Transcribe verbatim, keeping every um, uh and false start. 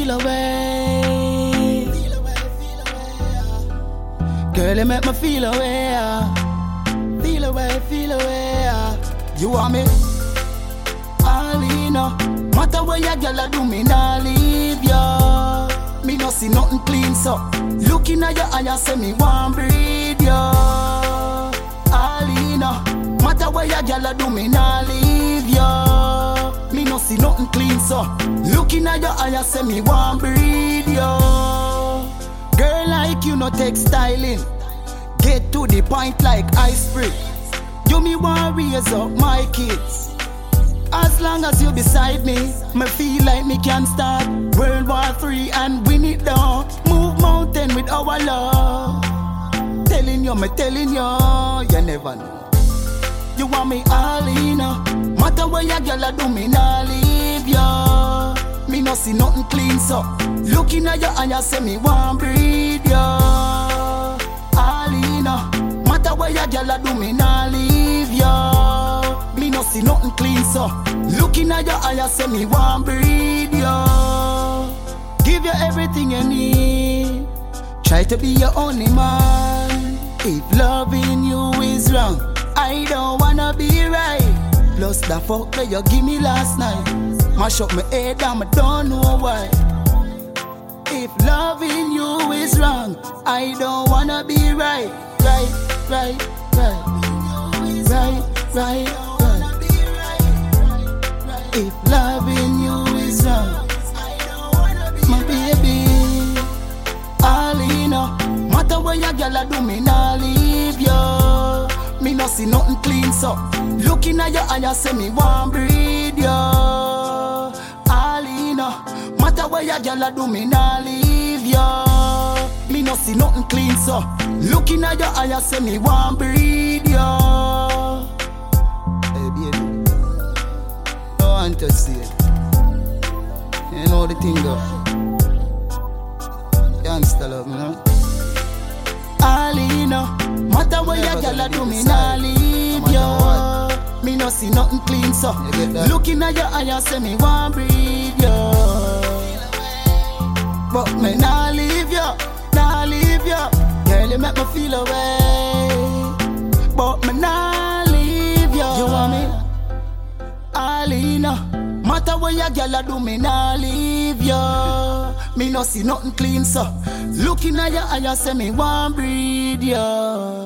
feel away. Girl, you make me feel away. Feel away, feel away. You want me? Alina. Matter what your girl do, me nah leave ya. Me no see nothing clean, so looking at your eye, I say me want breathe ya. Alina. Matter what your girl do, me nah leave ya. Me no see nothing clean, so looking at your eye, I say me want breathe ya. Girl like you no take styling. Get to the point like ice spray. You me want raise up my kids. As long as you beside me, me feel like me can start World War Three and win it down. Move mountain with our love. Telling you, me telling you, you never know. You want me all in. Matter what your girl do, me nah leave ya. Me no see nothing clean, so looking at your eye, I say me want breathe ya. All in. Matter what your girl do, me nah leave ya. Me no see nothing clean, so looking at your eye, I say me want breathe ya. Give you everything you need. Try to be your only man. If loving you is wrong, I don't wanna be right. Plus the fuck that you give me last night mash up my head and I don't know why. If loving you is wrong, I don't wanna be right. Right, right, right. Right, right, right. If loving you is wrong, my baby, Alina. Matter what your girl do, me nah leave ya. Me no see nothing clean, so looking at your eye, I say me want breathe ya. Alina. Matter what your girl do, me nah leave ya. Me no see nothing clean, so looking at your eye, I say me want breathe ya. Hey baby, I want to see it. You know the thing go. Gangsta love me, no? Alina. Matter what your girl do, me nah leave ya. Me no see nothing clean, so looking at your eye, I say me want breathe ya. But me nah leave ya, nah leave ya. Girl, you make me feel away. But me nah leave ya. You want me? Alina. Matter what your girl do, me nah leave ya. Me no see nothing clean, so looking at your eye, I say me want breathe ya.